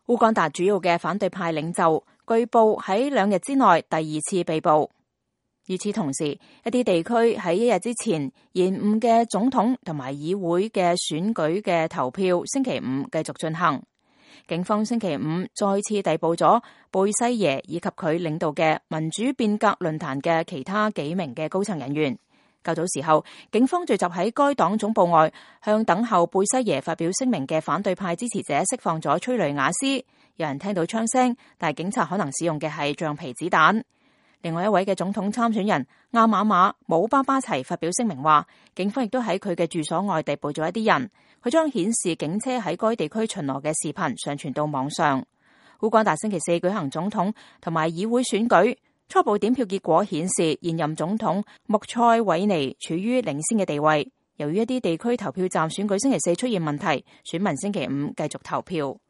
烏干達主要嘅反對派領袖據報喺2日之內第2次被捕。與此同時，一啲地區喺1日之前延誤嘅總統同埋議會嘅選舉嘅投票，星期5繼續進行。警方星期5再次逮捕咗貝西耶以及佢領導嘅民主變革論壇嘅其他幾名嘅高層人員。較早時候，警方聚集喺該黨總部外，向等候貝西耶發表聲明嘅反對派支持者釋放咗催淚瓦斯。有人聽到槍聲，但係警察可能使用嘅係橡皮子彈。另外一位嘅總統參選人阿馬馬姆巴巴齊發表聲明話，警方亦都喺佢嘅住所外逮捕咗一啲人，佢將顯示警車喺該地區巡邏嘅視頻上傳到網上。烏干達星期4舉行總統同埋議會選舉，初步點票結果顯示現任總統穆塞韋尼處於領先嘅地位。由於一啲地區投票站選舉星期4出現問題，選民星期5繼續投票。